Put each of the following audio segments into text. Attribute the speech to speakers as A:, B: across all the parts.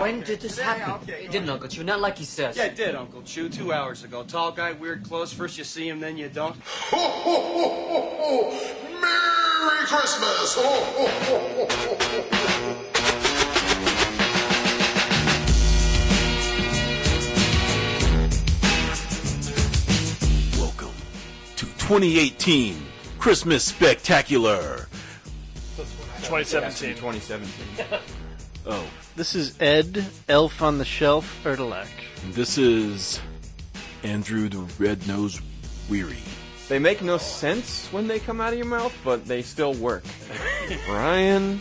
A: When did this happen? It didn't, Uncle Chew. Not like he says.
B: Yeah, it did, Uncle Chew. 2 hours ago. Tall guy, weird clothes. First you see him, then you don't.
C: Ho, ho, ho, ho, ho! Merry Christmas! Ho, ho, ho, ho, ho.
D: Welcome to 2018 Christmas Spectacular.
E: 2017.
B: 2017.
D: Oh,
F: This is Ed, Elf on the Shelf, Erdelak.
D: this is Andrew the Red-Nosed Weary.
G: They make no sense when they come out of your mouth, but they still work. Ryan.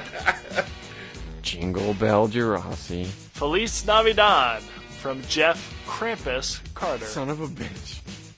G: Jingle Bell Jurassic.
E: Feliz Navidad from Jeff Krampus Carter.
G: Son of a bitch.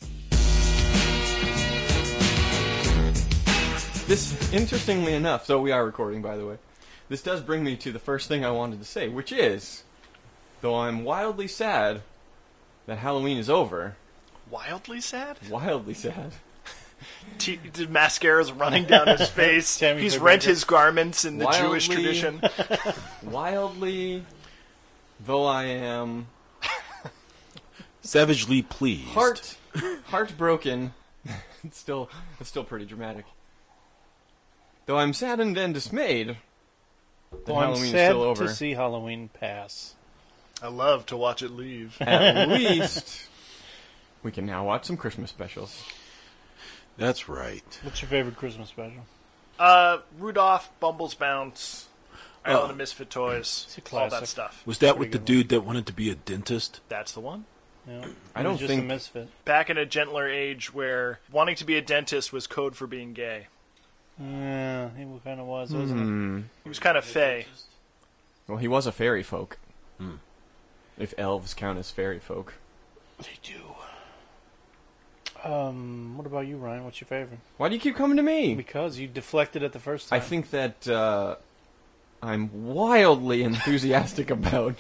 G: This, interestingly enough, so we are recording, by the way, this does bring me to the first thing I wanted to say, which is, though I'm wildly sad that Halloween is over,
E: Wildly sad?
G: wildly sad,
E: The mascara's running down his face.
F: Tammy
E: He's
F: Faye
E: rent
F: Baker.
E: his garments in the Jewish
G: Wildly-
E: tradition.
G: wildly, though I am
D: Savagely pleased.
G: heartbroken, it's still pretty dramatic. Though I'm saddened and dismayed that
F: Well, I'm
G: Halloween is
F: sad
G: still over.
F: to see Halloween pass.
E: I love to watch it leave.
G: At least we can now watch some Christmas specials.
D: That's right.
F: What's your favorite Christmas special?
E: Rudolph, Bumble's Bounce, Island of Misfit Toys,
F: It's a
E: all that
F: classic.
E: stuff.
D: Was that
F: Pretty
D: with the
F: good
D: dude that wanted to be a dentist?
E: That's the one.
F: Yeah.
G: I
F: He
G: don't
F: was just
G: think-
F: a misfit.
E: Back in a gentler age where wanting to be a dentist was code for being gay.
F: Yeah, he kind of was, wasn't
E: He was kind of fey.
G: Well, he was a fairy folk.
D: Hmm.
G: If elves count as fairy folk.
F: he? They do. What about you, Ryan? What's your favorite?
G: Why do you keep coming to me?
F: Because you deflected it the first time.
G: I think that I'm wildly enthusiastic about.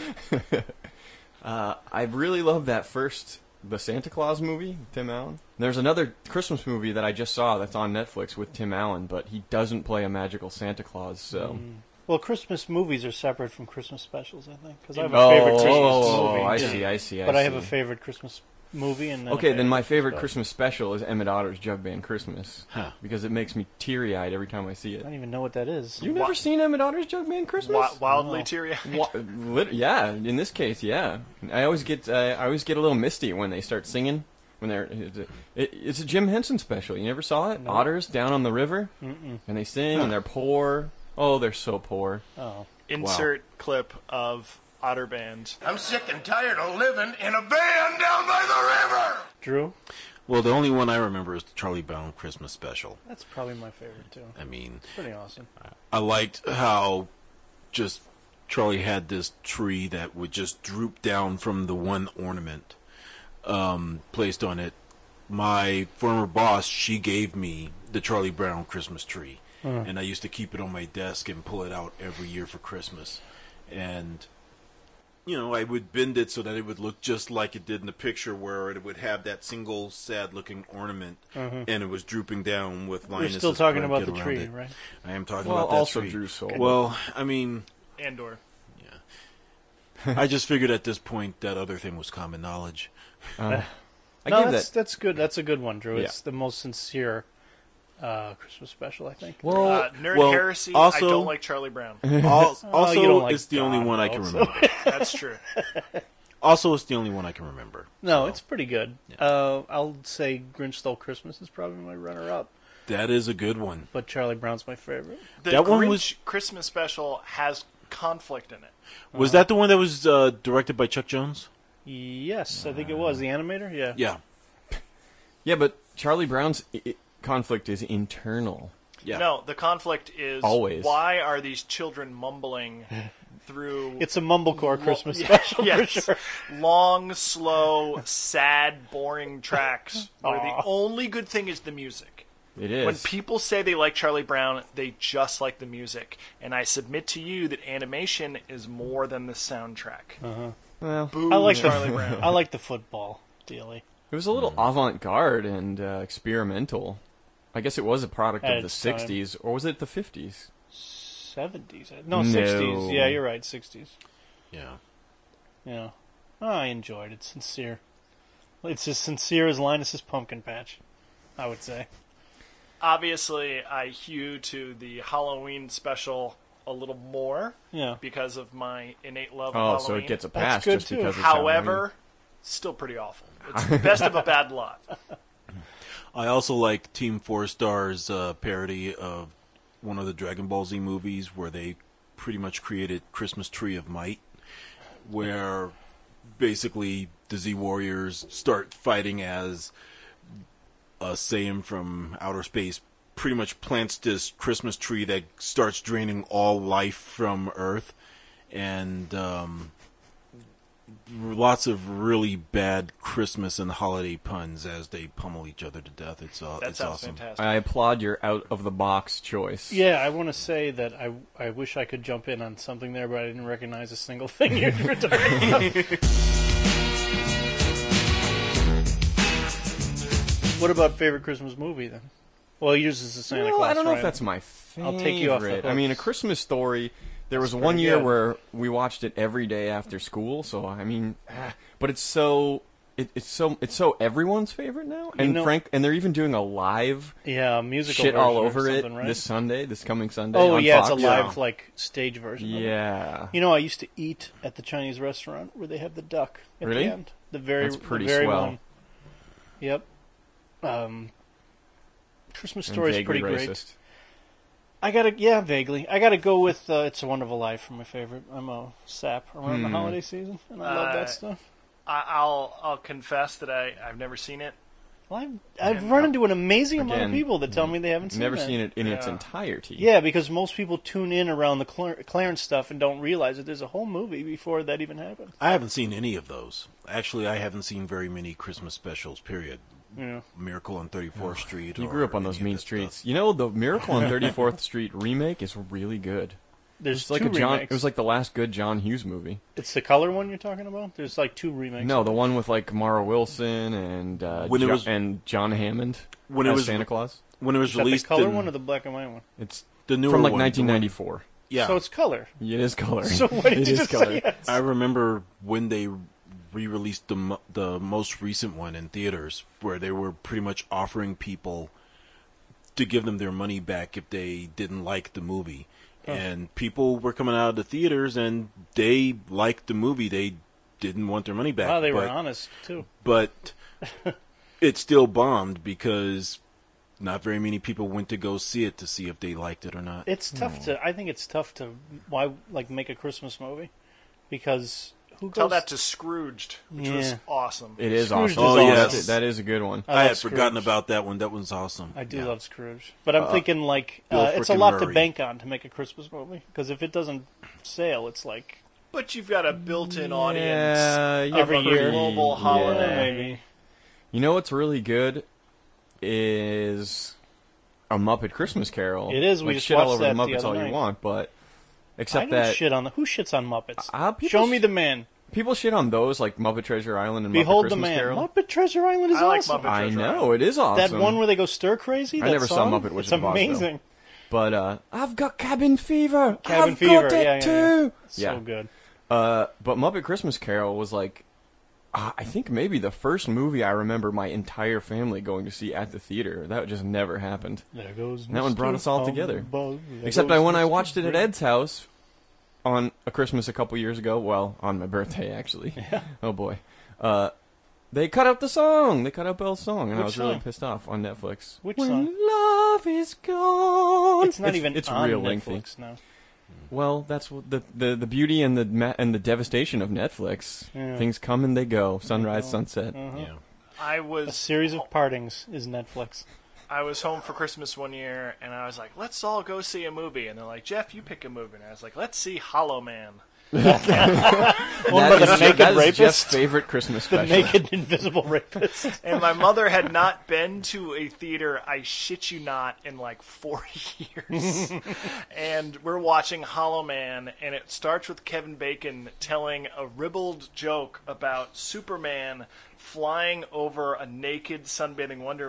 G: I really love that the Santa Claus movie, Tim Allen. There's another Christmas movie that I just saw that's on Netflix with Tim Allen, but he doesn't play a magical Santa Claus, so...
F: Well, Christmas movies are separate from Christmas specials, I think. Because I have a favorite Christmas movie.
G: I see.
F: But I have a favorite Christmas movie. And then
G: Okay, then my favorite
F: special.
G: Christmas special is Emmett Otter's Jug Band Christmas.
D: Huh.
G: Because it makes me teary-eyed every time I see
F: I
G: it.
F: don't even know what that is.
G: You've never seen Emmett Otter's Jug Band Christmas?
E: Wildly
F: No.
E: teary-eyed.
G: Yeah, in this case, yeah. I always get a little misty when they start singing. When it's a Jim Henson special. You never saw it?
F: No.
G: Otters down on the river, and they sing and they're poor. Oh, they're so poor.
F: Oh.
E: Insert clip of Otter Band.
C: I'm sick and tired of living in a van down by the river!
F: Drew?
D: Well, the only one I remember is the Charlie Brown Christmas special.
F: That's probably my favorite, too.
D: I mean,
F: Pretty awesome.
D: I liked how just Charlie had this tree that would just droop down from the one ornament placed on it. My former boss, she gave me the Charlie Brown Christmas tree. And I used to keep it on my desk and pull it out every year for Christmas. And, I would bend it so that it would look just like it did in the picture, where it would have that single sad-looking ornament, and it was drooping down with
F: You're
D: Linus's
F: still talking about
D: blanket
F: the
D: around
F: tree,
D: it.
F: right?
D: I am talking
G: Well,
D: about that
G: also
D: tree.
G: Drew's soul.
D: Well, I mean,
E: Andor.
D: I just figured at this point that other thing was common knowledge.
G: I
F: No,
G: give
F: that's good. That's a good one, Drew.
G: Yeah.
F: It's the most sincere Christmas special, I think.
G: Well,
E: Nerd
D: well,
E: Heresy,
D: also-
E: I don't like Charlie Brown.
D: Also,
F: you don't like
D: it's the only
F: God,
D: one I
F: though,
D: can
F: so-
D: remember.
E: That's true.
D: Also, it's the only one I can remember.
F: No,
D: So,
F: it's pretty good.
D: Yeah.
F: I'll say Grinch Stole Christmas is probably my runner-up,
D: That is a good one.
F: but Charlie Brown's my favorite.
E: The
D: That
E: Grinch
D: one was-
E: Christmas special has conflict in it.
D: Was that the one that was directed by Chuck Jones?
F: Yes, I think it was. The animator? Yeah.
D: Yeah.
G: yeah, but Charlie Brown's conflict is internal.
D: Yeah.
E: No, the conflict is
G: Always.
E: why are these children mumbling through
F: It's a mumblecore Christmas
E: Yeah,
F: special
E: yes.
F: for sure.
E: long, slow, sad, boring tracks where the
F: Aw.
E: only good thing is the music.
G: It is.
E: When people say they like Charlie Brown, they just like the music. And I submit to you that animation is more than the soundtrack.
G: well,
E: Boo,
F: I like
E: Charlie Brown.
F: I like the football dealy.
G: it was a little avant-garde and experimental. I guess it was a product
F: At
G: of the
F: its time.
G: 60s, or was it the 50s?
F: 70s. No,
G: No.
F: 60s. Yeah, you're right, 60s.
D: Yeah.
F: Yeah. Oh, I enjoyed it. It's sincere. It's as sincere as Linus's pumpkin patch, I would say.
E: Obviously, I hew to the Halloween special a little more because of my innate love of Halloween.
G: Oh, so it gets a pass just because it's
E: However,
G: Halloween.
E: still pretty awful. It's the best of a bad lot.
D: I also like Team 4 Star's parody of one of the Dragon Ball Z movies where they pretty much created Christmas Tree of Might, where basically the Z Warriors start fighting as a Saiyan from outer space pretty much plants this Christmas tree that starts draining all life from Earth, and lots of really bad Christmas and holiday puns as they pummel each other to death. It's awesome.
E: Fantastic.
G: I applaud your out-of-the-box choice.
F: Yeah, I want to say that I wish I could jump in on something there, but I didn't recognize a single thing you were talking about. What about favorite Christmas movie, then? Well, yours is the Santa Claus,
G: I don't know
F: right?
G: if that's my favorite.
F: I'll take you off the hook.
G: I mean, A Christmas Story, there was one year where we watched it every day after school, so, I mean, but it's so everyone's favorite now, and and they're even doing a live
F: musical
G: shit all
F: version
G: over
F: or
G: it
F: something, right?
G: this coming Sunday.
F: Oh
G: on
F: yeah,
G: Fox.
F: it's a live like stage version.
G: Yeah.
F: Of it. You know, I used to eat at the Chinese restaurant where they have the duck at
G: Really?
F: the end. That's
G: pretty
F: the very
G: swell.
F: one. Yep. Christmas Story is pretty
G: racist.
F: great. Vaguely. I gotta go with It's a Wonderful Life for my favorite. I'm a sap around the holiday season, and I love that stuff.
E: I'll confess that I've never seen it.
F: Well, I've run into an amazing amount of people that tell me they haven't seen it.
G: Never seen it in its entirety.
F: Yeah, because most people tune in around the Clarence stuff and don't realize that there's a whole movie before that even happens.
D: I haven't seen any of those. Actually, I haven't seen very many Christmas specials, period.
F: Yeah.
D: Miracle on 34th Street.
G: You grew up on those mean streets. You know, the Miracle on 34th Street remake is really good.
F: There's
G: like
F: two remakes.
G: It was like the last good John Hughes movie.
F: It's the color one you're talking about? There's like two remakes.
G: No, the one with like Mara Wilson and and John Hammond as Santa Claus.
D: When it was
F: Is
D: released,
F: that the color one or the black and white one?
G: It's
D: the newer
G: from like
D: one,
G: 1994.
D: Yeah,
F: so it's color.
G: It is color.
F: So what did you just say?
D: I remember when they re-released the most recent one in theaters, where they were pretty much offering people to give them their money back if they didn't like the movie. And people were coming out of the theaters, and they liked the movie. They didn't want their money back.
F: Wow, they were honest, too.
D: But it still bombed because not very many people went to go see it to see if they liked it or not.
F: It's tough I think it's tough to make a Christmas movie, because who goes...
E: Tell that to Scrooged, which was awesome.
G: It is
F: Scrooge
G: awesome.
F: is
D: yes.
G: That is a good one.
D: I had forgotten about that one. That one's awesome.
F: I do love Scrooge. But I'm thinking,
D: Bill
F: it's a
D: frickin'
F: lot to
D: Murray.
F: bank on to make a Christmas movie, because if it doesn't sail, it's like...
E: But you've got a built-in audience
F: every
E: of
F: year.
E: a global holiday.
F: Maybe.
G: You know what's really good is A Muppet Christmas Carol.
F: It is. We just
G: shit all
F: watched
G: over the
F: that the
G: Muppets
F: other
G: all
F: night.
G: you want, but
F: I
G: except
F: don't
G: that
F: shit on who shits on Muppets?
G: people
F: Show me the man.
G: people shit on those like Muppet Treasure Island and
F: Behold
G: Muppet
F: the
G: Christmas
F: man.
G: Carol.
F: Muppet Treasure Island is
E: I like
F: awesome.
E: Muppet
G: I
E: Treasure
G: know
E: Island.
G: it is awesome.
F: That one where they go stir crazy.
G: I
F: that
G: never saw
F: song?
G: Muppet Wizard
F: It's
G: of Oz, though.
F: amazing.
G: But I've got cabin fever.
F: Cabin
G: I've
F: Fever.
G: got it
F: Yeah.
G: too.
F: So good.
G: But Muppet Christmas Carol was like, I think maybe the first movie I remember my entire family going to see at the theater. That just never happened.
F: There goes
G: That one brought us all together.
F: Humbug. There
G: Except
F: goes
G: when I
F: Mr.
G: watched it at
F: Green.
G: Ed's house on a Christmas a couple years ago. Well, on my birthday, actually.
F: Yeah.
G: Oh, boy. They cut out the song. They cut out Belle's song, and I
F: Which
G: was really
F: song?
G: pissed off on Netflix.
F: Which
G: when
F: song?
G: love is gone.
F: It's not even
G: It's
F: on
G: real
F: Netflix
G: lengthy.
F: now.
G: Well, that's what the beauty and the devastation of Netflix.
F: Yeah.
G: Things come and they go. Sunrise, sunset.
D: Yeah.
E: I
F: A
E: was
F: series of partings is Netflix.
E: I was home for Christmas one year, and I was like, let's all go see a movie. And they're like, Jeff, you pick a movie. And I was like, let's see Hollow Man.
F: One by the
G: That
F: naked
G: is
F: rapist.
G: Jeff's favorite Christmas
F: The
G: special.
F: naked invisible rapist.
E: And my mother had not been to a theater, I shit you not, in like 4 years. And we're watching Hollow Man, and it starts with Kevin Bacon telling a ribald joke about Superman flying over a naked sunbathing Wonder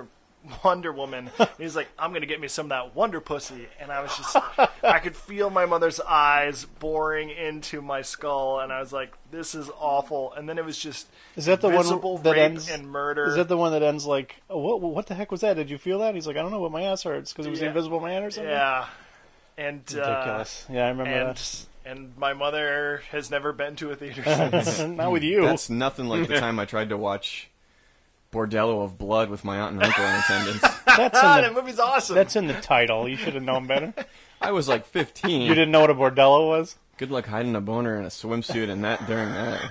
E: Wonder Woman. And he's like, I'm going to get me some of that Wonder Pussy. And I was just, I could feel my mother's eyes boring into my skull. And I was like, this is awful. And then it was just
F: is that the
E: visible
F: one that
E: rape
F: ends,
E: and murder.
F: Is that the one that ends like, oh, what the heck was that? Did you feel that? He's like, I don't know, but my ass hurts because it was the Invisible Man or something?
E: Yeah. And,
F: ridiculous. Yeah, I remember that.
E: And my mother has never been to a theater since.
F: Not with you.
G: That's nothing like the time I tried to watch Bordello of Blood with my aunt and uncle in attendance.
E: That movie's awesome.
F: That's in the title. You should have known better.
G: I was like 15.
F: You didn't know what a bordello was?
G: Good luck hiding a boner in a swimsuit and that during that.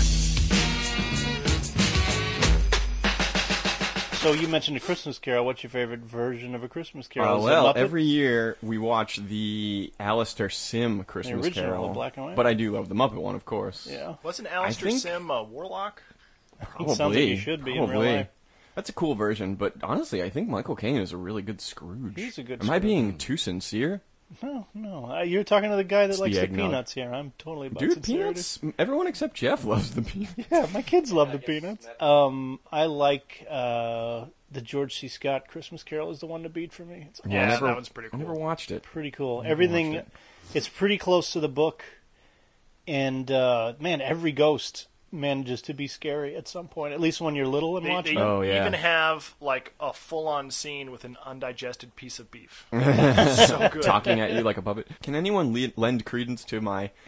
F: So you mentioned A Christmas Carol. What's your favorite version of A Christmas Carol?
G: Well, every year we watch the Alistair Sim Christmas
F: the original,
G: Carol.
F: the black and white.
G: But I do love the Muppet one, of course.
F: Yeah.
E: Wasn't Alistair Sim a warlock?
G: Probably.
F: Sounds like he should be in real life.
G: That's a cool version, but honestly, I think Michael Caine is a really good Scrooge.
F: He's a good
G: Am I being too sincere?
F: No. You're talking to the guy that
G: It's
F: likes
G: the
F: the
G: eggnog.
F: peanuts here. I'm totally about
G: Dude,
F: sincerity.
G: Peanuts? Everyone except Jeff loves the Peanuts.
F: Yeah, my kids love the peanuts. I like the George C. Scott Christmas Carol is the one to beat for me. It's
E: Yeah,
F: awesome.
E: that one's pretty
G: I
E: cool.
G: never watched it.
F: Pretty cool. Everything, it's pretty close to the book. And, man, every ghost manages to be scary at some point, at least when you're little and watching.
E: They even have like a full-on scene with an undigested piece of beef. So good.
G: Talking at you like a puppet. Can anyone lend credence to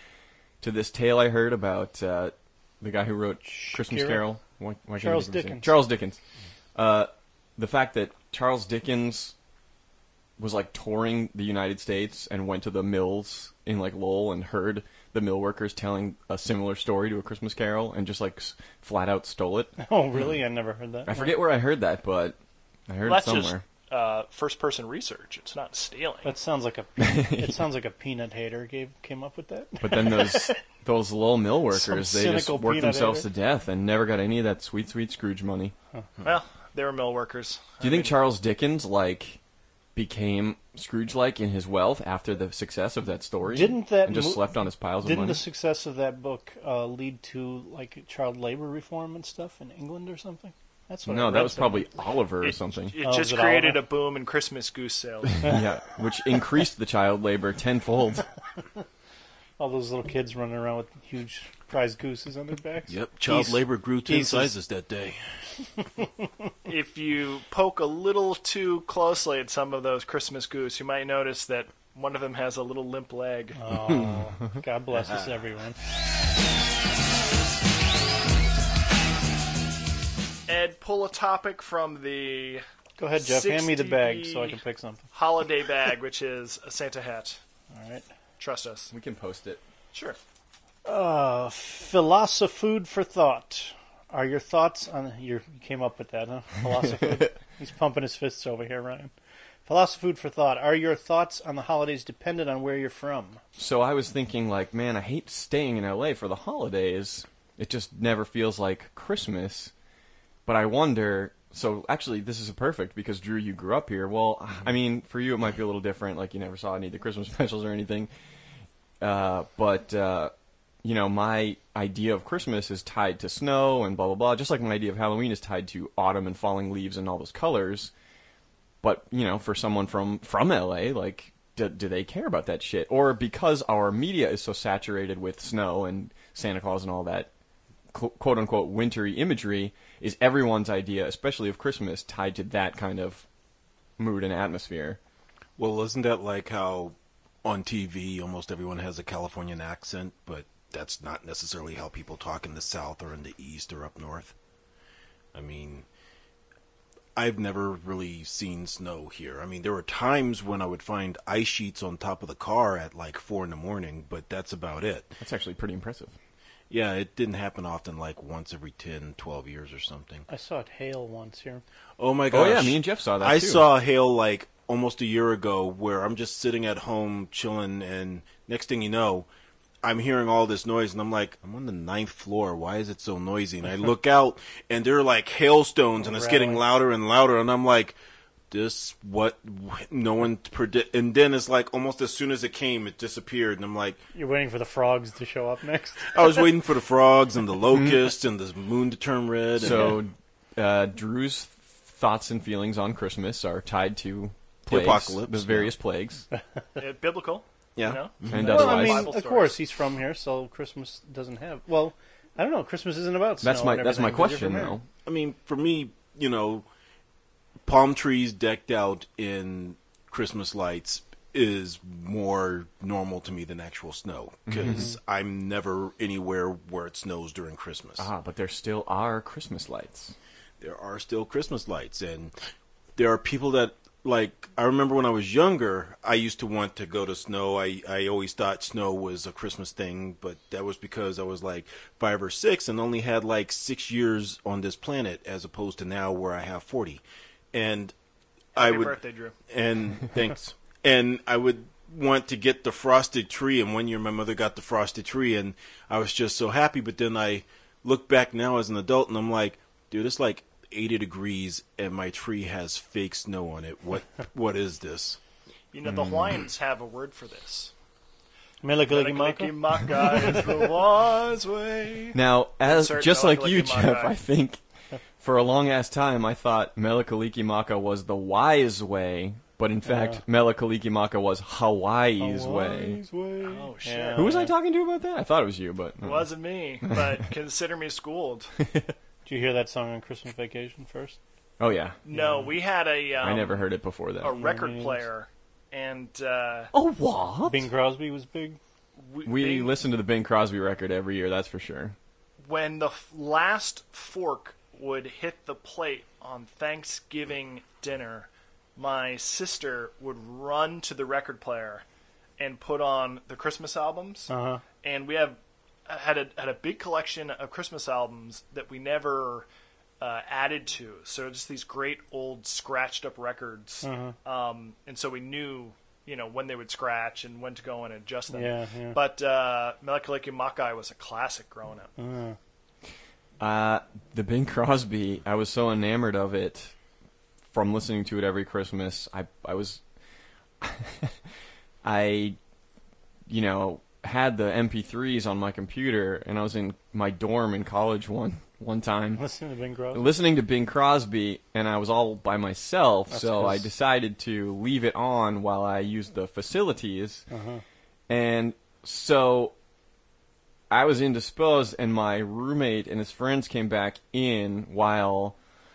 G: this tale I heard about the guy who wrote Christmas Carol? Why
F: Charles Dickens.
G: Charles Dickens. The fact that Charles Dickens was like touring the United States and went to the mills in like Lowell and heard the mill workers telling a similar story to A Christmas Carol and just like flat out stole it.
F: Oh, really? I never heard that.
G: I forget where I heard that, but I heard it somewhere.
E: Just first-person research. It's not stealing.
F: That sounds like a peanut hater came up with that.
G: But then those Lowell mill workers,
F: Some
G: they just
F: cynical
G: worked
F: peanut
G: themselves
F: hater.
G: to death and never got any of that sweet, sweet Scrooge money.
E: Well, they were mill workers.
G: Do you think Charles Dickens became Scrooge-like in his wealth after the success of that story?
F: Didn't that
G: and just slept on his piles of
F: Didn't
G: money?
F: the success of that book lead to like child labor reform and stuff in England or something? That's what I
G: No,
F: read
G: that was
F: somewhere.
G: probably Oliver or something.
E: It
F: Oh,
E: just
F: is it
E: created
F: Oliver?
E: a boom in Christmas goose sales.
G: Yeah, which increased the child labor tenfold.
F: All those little kids running around with huge prize gooses on their backs.
D: Yep, child labor grew 10
F: Jesus.
D: sizes that day.
E: If you poke a little too closely at some of those Christmas goose, you might notice that one of them has a little limp leg.
F: Oh, God bless us, everyone.
E: Ed, pull a topic from the
F: Go ahead, Jeff. Hand me the
E: 60
F: bag so I can pick something.
E: holiday bag, which is a Santa hat.
F: All right.
E: Trust us.
G: We can post it.
E: Sure.
F: Philosophood for thought. Are your thoughts on... You came up with that, huh? Philosophood. He's pumping his fists over here, Ryan. Philosophood for thought. Are your thoughts on the holidays dependent on where you're from?
G: So I was thinking, man, I hate staying in L.A. for the holidays. It just never feels like Christmas. But I wonder... So, actually, this is perfect, because, Drew, you grew up here. Well, I mean, for you it might be a little different, like you never saw any of the Christmas specials or anything. But my idea of Christmas is tied to snow and blah, blah, blah, just like my idea of Halloween is tied to autumn and falling leaves and all those colors. But, for someone from L.A., do they care about that shit? Or because our media is so saturated with snow and Santa Claus and all that, quote-unquote wintry imagery, is everyone's idea, especially of Christmas, tied to that kind of mood and atmosphere.
D: Well, isn't that like how on TV almost everyone has a Californian accent, but that's not necessarily how people talk in the South or in the East or up North? I mean, I've never really seen snow here. I mean, there were times when I would find ice sheets on top of the car at 4 a.m, but that's about it.
G: That's actually pretty impressive.
D: Yeah, it didn't happen often, once every 10, 12 years or something.
F: I saw it hail once here.
D: Oh my gosh.
G: Oh yeah, me and Jeff saw that
D: I
G: too.
D: saw hail almost a year ago where I'm just sitting at home chilling, and next thing you know, I'm hearing all this noise, and I'm like, I'm on the 9th floor. Why is it so noisy? And I look out, and they're like hailstones, and it's getting louder and louder, and I'm like, this, what, no one predict, and then it's almost as soon as it came, it disappeared, and I'm like...
F: You're waiting for the frogs to show up next?
D: I was waiting for the frogs, and the locusts, and the moon to turn red.
G: So, Drew's thoughts and feelings on Christmas are tied to plagues,
D: apocalypse,
G: the various plagues.
E: Biblical.
D: Yeah.
E: You know?
G: And
F: Well, I
G: otherwise,
F: mean,
E: Bible
F: of
E: stories.
F: course, he's from here, so Christmas doesn't have... Well, I don't know. Christmas isn't about snow.
G: that's my
F: and everything,
G: question,
F: but you're from
G: though.
D: I mean, for me, palm trees decked out in Christmas lights is more normal to me than actual snow, because I'm never anywhere where it snows during Christmas.
G: But there still are Christmas lights.
D: There are still Christmas lights, and there are people that, like, I remember when I was younger, I used to want to go to snow. I always thought snow was a Christmas thing, but that was because I was like 5 or 6 and only had like 6 years on this planet, as opposed to now where I have 40. And
E: Happy birthday, Drew.
D: And thanks. And I would want to get the frosted tree, and one year my mother got the frosted tree, and I was just so happy. But then I look back now as an adult, and I'm like, dude, it's like 80 degrees, and my tree has fake snow on it. What is this?
E: You know, the Hawaiians have a word for this.
F: Melikilikimaka?
E: Melikilikimaka is the wise way.
G: Now,
E: Insert
G: just like you,
E: Melikilikimaka.
G: Jeff, I think for a long ass time I thought Melikilikimaka was the wise way, but in fact Melikilikimaka was Hawaii's way.
E: Oh, shit.
F: Yeah.
G: Who was I talking to about that? I thought it was you, but
E: It wasn't me, but consider me schooled.
F: Did you hear that song on Christmas Vacation first?
G: Oh yeah,
E: No, we had
G: I never heard it before that.
E: a record player, and
G: Oh what?
F: Bing Crosby was big.
G: We listen to the Bing Crosby record every year, that's for sure.
E: when the last fork would hit the plate on Thanksgiving dinner, my sister would run to the record player and put on the Christmas albums.
F: Uh-huh.
E: And we had a big collection of Christmas albums that we never added to. So just these great old scratched up records.
F: Uh-huh.
E: And so we knew, when they would scratch and when to go in and adjust them.
F: Yeah.
E: But Melikilikimaka was a classic growing up.
G: The Bing Crosby, I was so enamored of it from listening to it every Christmas. I was, had the MP3s on my computer, and I was in my dorm in college one time.
F: Listening to Bing Crosby?
G: Listening to Bing Crosby, and I was all by myself,
F: That's
G: so
F: 'cause-
G: I decided to leave it on while I used the facilities.
F: Uh-huh.
G: And so I was indisposed, and my roommate and his friends came back in while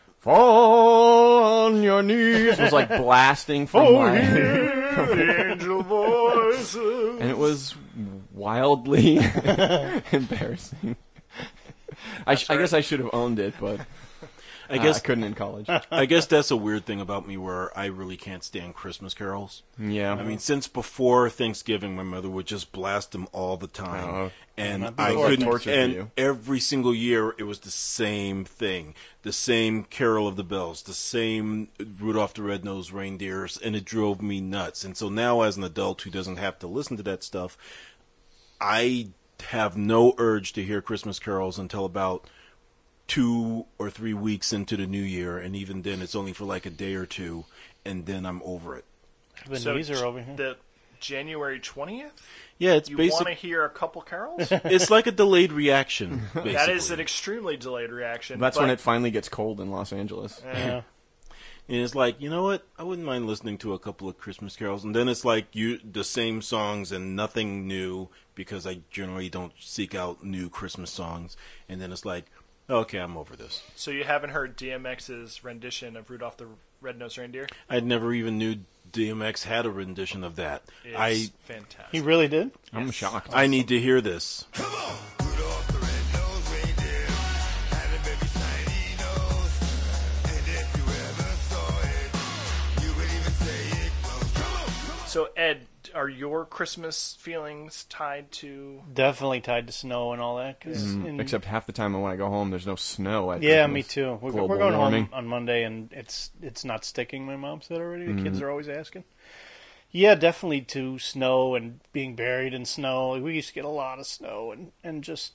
G: "Fall on Your Knees" was like blasting from my
E: Angel voices.
G: and it was wildly embarrassing. I guess I should have owned it, but
D: I guess
G: I couldn't in college.
D: I guess that's a weird thing about me, where I really can't stand Christmas carols.
G: Yeah,
D: I mean, since before Thanksgiving, my mother would just blast them all the time, and
F: Not
D: I
F: before
D: couldn't.
G: torture for
D: And
G: you.
D: every single year, it was the same thing: the same Carol of the Bells, the same Rudolph the Red-Nosed Reindeer, and it drove me nuts. And so now, as an adult who doesn't have to listen to that stuff, I have no urge to hear Christmas carols until about 2 or 3 weeks into the new year, and even then it's only for like a day or two, and then I'm over it.
F: Ebenezer over here.
E: The January 20th?
D: Yeah, it's
E: You want to
D: basically
E: hear a couple carols?
D: it's like a delayed reaction. Basically.
E: That is an extremely delayed reaction.
G: that's
E: but
G: when it finally gets cold in Los Angeles.
F: Yeah.
D: And it's like, you know what? I wouldn't mind listening to a couple of Christmas carols, and then it's like the same songs and nothing new, because I generally don't seek out new Christmas songs. And then it's like, okay, I'm over this.
E: So you haven't heard DMX's rendition of Rudolph the Red-Nosed Reindeer?
D: I never even knew DMX had a rendition of that.
E: It's fantastic.
F: He really did?
G: I'm shocked.
D: I need to hear this.
C: Rudolph the red-nosed reindeer had a very shiny nose, and if you ever saw it, you would even say it glows. Come on!
E: So, Ed, are your Christmas feelings tied to...
F: Definitely tied to snow and all that.
G: Except half the time when I go home, there's no snow. At
F: Yeah,
G: Christmas.
F: me too.
G: Global
F: We're going
G: warming.
F: home on Monday, and it's not sticking, my mom said already. The
G: Mm-hmm.
F: kids are always asking. Yeah, definitely to snow and being buried in snow. We used to get a lot of snow, and just...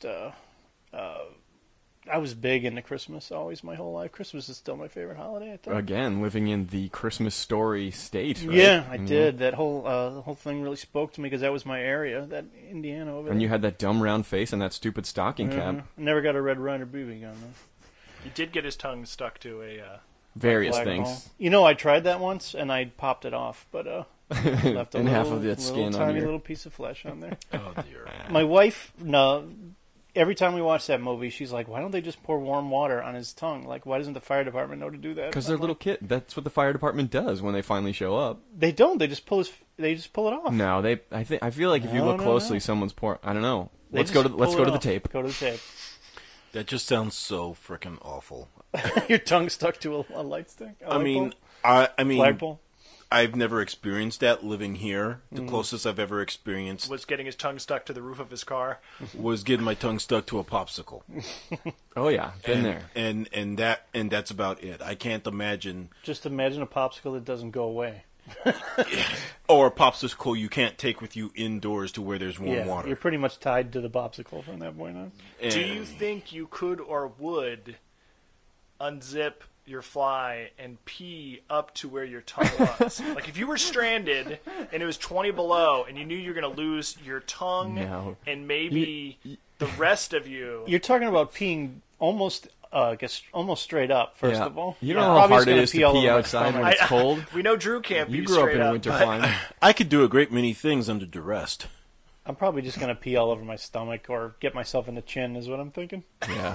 F: I was big into Christmas always my whole life. Christmas is still my favorite holiday, I think.
G: Again, living in the Christmas story state, right?
F: Yeah, I did. That the whole thing really spoke to me because that was my area, that Indiana over
G: And
F: there.
G: you had that dumb round face and that stupid stocking cap.
F: I never got a Red Ryder BB gun, though.
E: He did get his tongue stuck to
G: various
F: Flagpole.
G: things.
F: You know, I tried that once and I popped it off, but left a
G: And
F: little,
G: half of that skin on
F: tiny
G: your-
F: little piece of flesh on there.
D: Oh dear.
F: My wife, no. Every time we watch that movie, she's like, "Why don't they just pour warm water on his tongue? Like, why doesn't the fire department know to do that?"
G: Because they're
F: I'm
G: little
F: like,
G: kid. That's what the fire department does when they finally show up.
F: They don't. They just pull it off.
G: No, they. I feel like if you
F: No,
G: look
F: no,
G: closely,
F: no.
G: someone's pouring. I don't know.
F: They
G: Let's
F: just
G: go to
F: pull it
G: the
F: off.
G: tape.
F: Go to the tape.
D: That just sounds so freaking awful.
F: Your tongue stuck to a light stick. A
D: I
F: light
D: mean,
F: bulb?
D: I mean,
F: Flagpole.
D: I've never experienced that living here. The closest I've ever experienced
E: Was getting his tongue stuck to the roof of his car.
D: was getting my tongue stuck to a popsicle.
G: Oh yeah, been there.
D: And that's about it. I can't imagine
F: Just imagine a popsicle that doesn't go away.
D: or a popsicle you can't take with you indoors to where there's warm
F: Yeah,
D: water.
F: you're pretty much tied to the popsicle from that point on.
D: And
E: Do you think you could or would unzip your fly and pee up to where your tongue was? Like if you were stranded and it was 20 below and you knew you were going to lose your tongue
G: No.
E: and maybe the rest of you.
F: You're talking about peeing almost, I guess, almost straight up. First
G: Yeah.
F: of all,
G: You know
F: I'm
G: how
F: probably
G: hard
F: just
G: it
F: gonna
G: is to
F: all
G: pee
F: over my
G: outside
F: stomach.
G: when it's cold.
E: We know Drew can't
G: You
E: be
G: grew up
E: straight
G: in a
E: up,
G: winter
E: but-
G: climate.
D: I could do a great many things under duress.
F: I'm probably just gonna pee all over my stomach or get myself in the chin. Is what I'm thinking.
G: Yeah.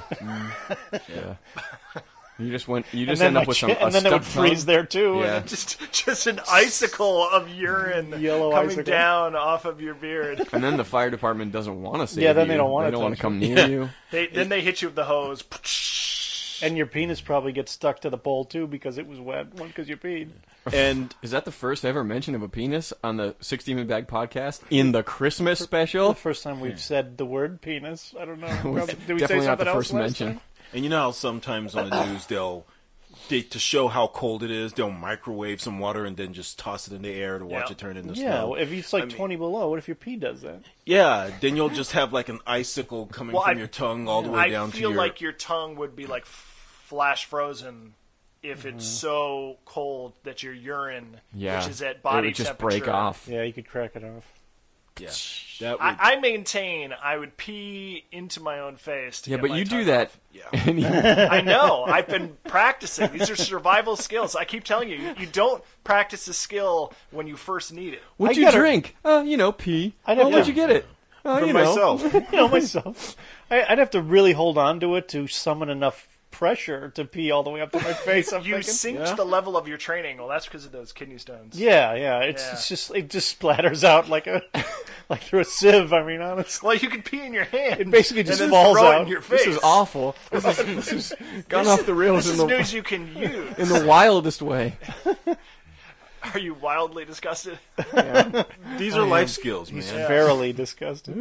G: Yeah. You just end
F: my
G: up with
F: chin,
G: some.
F: and then it would freeze there too.
G: Yeah.
F: And
E: Just an icicle of urine
F: Yellow
E: coming
F: icicle.
E: down off of your beard.
G: And then the fire department doesn't want to save
F: Yeah, then
G: you.
F: they don't wanna
G: They don't want to
F: touch
G: come
F: you.
G: near you.
E: Then they hit you with the hose.
F: and your penis probably gets stuck to the pole too because it was wet. One because you peed.
D: And
G: Is that the first ever mention of a penis on the 60-Minute Bag podcast in the Christmas
F: The
G: special?
F: first time we've said the word penis. I don't know. Probably, did we
G: Definitely
F: say
G: not
F: something
G: the
F: else
G: first
F: last
G: mention.
F: time?
D: you know how sometimes on the news to show how cold it is, they'll microwave some water and then just toss it in the air to watch
E: Yeah.
D: it turn into
F: Yeah,
D: snow.
F: well, if it's like
D: I mean-
F: 20 below, what if your pee does that?
D: Yeah, then you'll just have like an icicle coming
E: Well,
D: from
E: I-
D: your tongue all the way
E: I
D: down to
E: feel
D: your...
E: like your tongue would be like flash frozen if it's so cold that your urine,
G: Yeah.
E: which is at
G: It
E: body
G: would just
E: temperature,
G: break off.
F: Yeah, you could crack it off.
D: Yeah, that would...
E: I maintain I would pee into my own face. To
G: Yeah,
E: get
G: but
E: my
G: you do
E: tongue
G: that.
E: off.
D: Yeah.
G: And you-
E: I know. I've been practicing. These are survival skills. I keep telling you, you don't practice a skill when you first need it.
G: What'd
F: I
G: you
F: gotta-
G: drink? Pee.
F: I'd have
G: Where'd
F: to-
G: you get it? Oh,
D: For
G: you know.
D: myself.
F: You know, myself. I'd have to really hold on to it to summon enough pressure to pee all the way up to my face. I'm
E: You
F: thinking.
E: synced the level of your training. Well, that's because of those kidney stones.
F: Yeah.
E: Yeah.
F: It's just it just splatters out like through a sieve. I mean, honestly,
E: Well, you could pee in your hand.
F: it basically just
E: and then
F: falls
E: throw it
F: out.
E: in your face.
G: This is awful. This is gone off the rails
E: This
G: in
E: is
G: the
E: news you can use.
G: in the wildest way.
E: Are you wildly disgusted?
D: These are life skills, man.
F: Verily disgusting.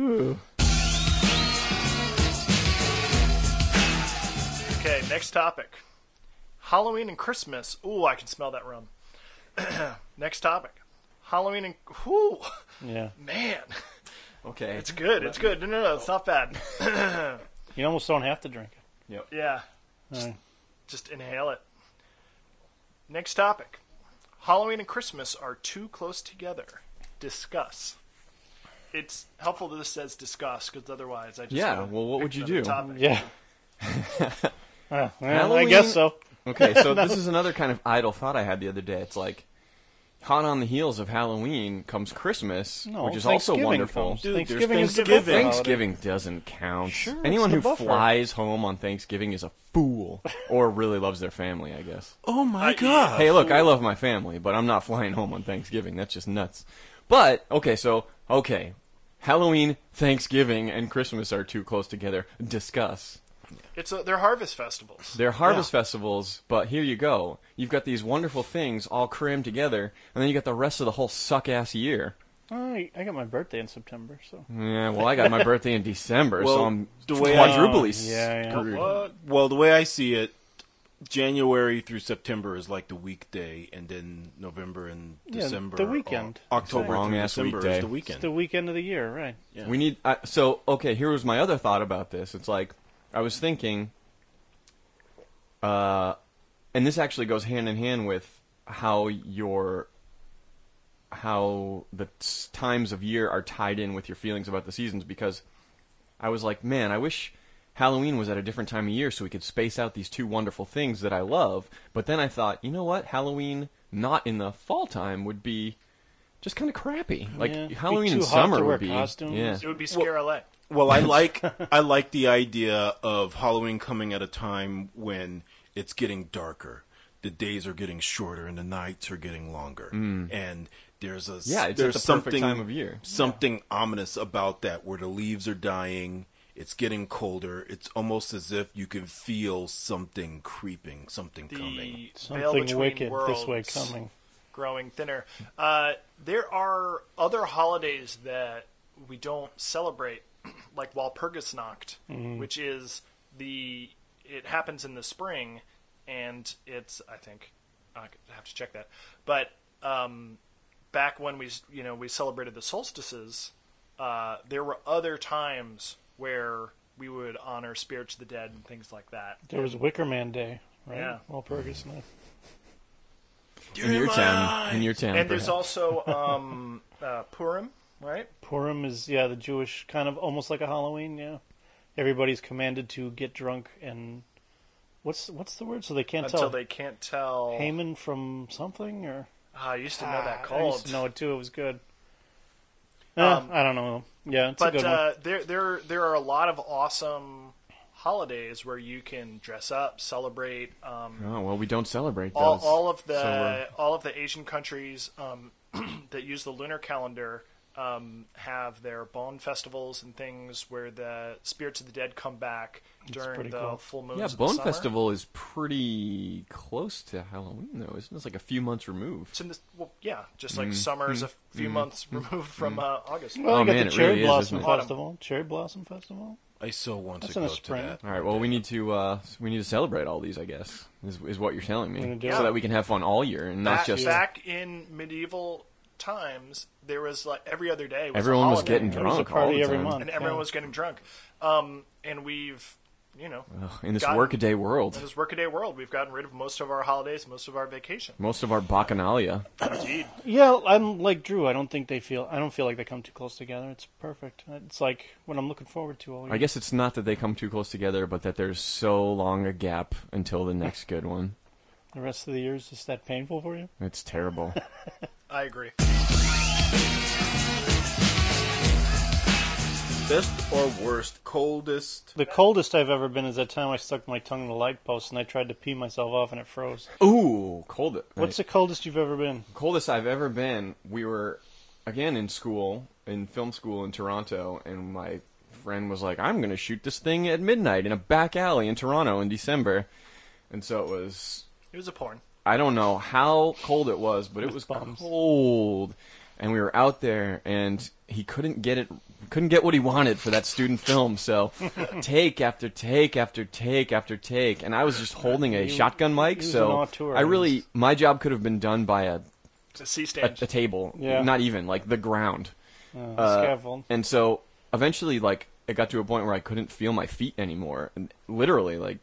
E: Okay, next topic. Halloween and Christmas. Ooh, I can smell that rum. Next topic. Halloween and... Ooh,
F: Yeah,
E: man.
G: Okay.
E: It's good. It's good. No, it's not bad.
F: you almost don't have to drink it.
E: Yeah.
F: Right.
E: Just inhale it. Next topic. Halloween and Christmas are too close together. Discuss. It's helpful that this says discuss, because otherwise I just...
G: Yeah,
E: gotta
G: well, what
E: pick
G: would you
E: another
G: do?
E: topic.
F: Yeah. Well, I
G: Halloween-
F: guess so.
G: Okay, so this is another kind of idle thought I had the other day. It's like, hot on the heels of Halloween comes Christmas,
F: No,
G: which is also
F: Thanksgiving
G: wonderful.
F: comes.
D: Dude,
F: Thanksgiving
D: there's
F: is the
D: Thanksgiving.
F: buffer holiday.
G: Thanksgiving doesn't count.
F: Sure, it's
G: Anyone
F: the
G: who
F: buffer.
G: flies home on Thanksgiving is a fool, or really loves their family, I guess.
D: Oh my god.
G: Hey, look, I love my family, but I'm not flying home on Thanksgiving. That's just nuts. But, okay, Halloween, Thanksgiving, and Christmas are too close together. Discuss.
E: They're harvest festivals.
G: They're harvest festivals, but here you go. You've got these wonderful things all crammed together, and then you got the rest of the whole suck-ass year.
F: I got my birthday in September, so
G: Yeah, well, I got my birthday in December, so
D: Well,
G: I'm
D: the way I-
G: quadruply
F: yeah.
G: screwed.
E: What?
D: Well, the way I see it, January through September is like the weekday, and then November and
F: Yeah,
D: December.
F: the weekend.
D: October through
G: Long-ass
D: December
G: weekday.
D: is the
F: it's
D: weekend.
F: the weekend of the year, right?
D: Yeah.
G: We need here was my other thought about this. It's like I was thinking, and this actually goes hand in hand with how the times of year are tied in with your feelings about the seasons. Because I was like, man, I wish Halloween was at a different time of year, so we could space out these two wonderful things that I love. But then I thought, you know what? Halloween not in the fall time would be just kind of crappy. Like Halloween in summer would be.
F: Costumes.
G: Yeah.
E: It would be Scare LA.
D: Well, I like the idea of Halloween coming at a time when it's getting darker. The days are getting shorter and the nights are getting longer. And there's
G: it's
D: there's
G: the
D: something
G: perfect time of year.
D: Something ominous about that, where the leaves are dying. It's getting colder. It's almost as if you can feel something creeping, something coming.
E: Veil
F: Something
E: between
F: wicked
E: worlds
F: this way coming.
E: growing thinner. There are other holidays that we don't celebrate, like Walpurgisnacht, which is it happens in the spring, and it's, I think, I have to check that, but back when we celebrated the solstices, there were other times where we would honor spirits of the dead and things like that.
F: There was Wicker Man Day, right?
E: Yeah.
F: Walpurgis Night.
G: In your town.
E: And there's also Purim, right?
F: Purim is the Jewish kind of almost like a Halloween. Yeah, everybody's commanded to get drunk and what's the word? So they can't
E: Until
F: tell
E: they can't tell
F: Haman from something, or
E: I used to know that
F: I
E: called.
F: used to know it too. It was good. I don't know. Yeah, it's a good one.
E: There are a lot of awesome holidays where you can dress up, celebrate.
G: We don't celebrate those.
E: All of the Asian countries that use the lunar calendar have their Bon festivals and things where the spirits of the dead come back during the full moons.
G: Yeah,
E: of the
G: Bon
E: summer.
G: Festival is pretty close to Halloween, though, isn't it? It's like a few months removed.
E: It's in this, just like summer's a few months removed from August.
F: Well, you got
G: man,
F: the
G: it
F: Cherry
G: really is,
F: Blossom
G: isn't it?
F: Festival. Cherry Blossom Festival.
D: I so want
F: That's
D: to
F: in
D: go
F: the
D: to
F: spring.
D: that.
G: All right, well, we need to celebrate all these, I guess, is what you're telling me,
F: We're gonna do
G: so
F: it.
G: that we can have fun all year and not just.
E: Back in medieval times, there was like every other day.
G: Everyone was
E: holiday,
G: getting
F: There was a
G: drunk all
F: party
G: the
F: every
G: time.
F: month.
E: and everyone
F: yeah.
E: was getting drunk. And we've,
G: In this
E: gotten-
G: workaday world,
E: in this workaday world, we've gotten rid of most of our holidays, most of our vacation.
G: most of our bacchanalia.
E: Indeed.
F: Yeah, I'm like Drew. I don't feel like they come too close together. It's perfect. It's like what I'm looking forward to all year.
G: I guess it's not that they come too close together, but that there's so long a gap until the next good one.
F: The rest of the year is just that painful for you?
G: It's terrible.
E: I agree.
D: Best or worst, coldest?
F: The coldest I've ever been is that time I stuck my tongue in the light post and I tried to pee myself off and it froze.
G: Ooh, cold.
F: What's the coldest you've ever been?
G: Coldest I've ever been? We were, again, in film school in Toronto, and my friend was like, I'm going to shoot this thing at midnight in a back alley in Toronto in December. And so it was
E: a porn.
G: I don't know how cold it was, but it was
F: bums.
G: cold. And we were out there, and he couldn't get what he wanted for that student film. So take after take after take after take, and I was just holding a shotgun mic.
F: was
G: So
F: an auteur.
G: my job could have been done by a
E: C-stand.
G: table,
F: Yeah.
G: not even like the ground.
F: Scaffold.
G: And so eventually, like, it got to a point where I couldn't feel my feet anymore, and literally, like,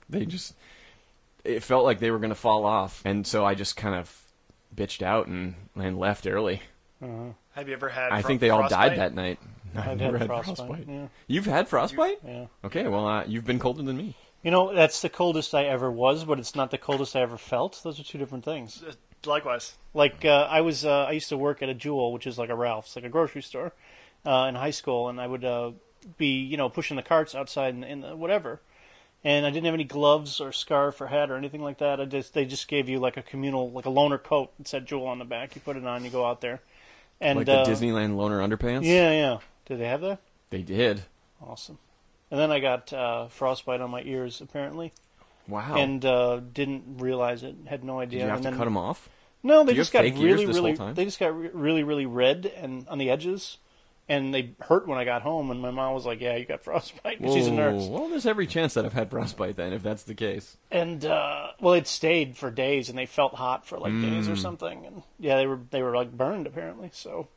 G: it felt like they were going to fall off, and so I just kind of bitched out and left early.
E: Have you ever had?
G: I think they all
E: frostbite?
G: died that night.
F: I've
G: never
F: had frostbite. Yeah.
G: You've had frostbite?
F: Yeah.
G: Okay, well, you've been colder than me.
F: You know, that's the coldest I ever was, but it's not the coldest I ever felt. Those are two different things.
E: Likewise.
F: Like, I used to work at a Jewel, which is like a Ralph's, like a grocery store, in high school, and I would be, pushing the carts outside in the whatever. And I didn't have any gloves or scarf or hat or anything like that. They just gave you like a communal, like a loaner coat. It said Jewel on the back. You put it on, you go out there. And
G: Like the Disneyland loaner underpants?
F: Yeah. Did they have that?
G: They did.
F: Awesome. And then I got frostbite on my ears, apparently.
G: Wow.
F: And didn't realize it. Had no idea.
G: Did you have
F: and
G: to
F: then,
G: cut them off?
F: No, they
G: Do you
F: just
G: have
F: got
G: fake ears
F: really,
G: this
F: really.
G: whole time?
F: They just got really, really red and on the edges, and they hurt when I got home. And my mom was like, "Yeah, you got frostbite." 'Cause she's a nurse.
G: Well, there's every chance that I've had frostbite then, if that's the case.
F: And it stayed for days, and they felt hot for like days or something. And yeah, they were like burned apparently. So,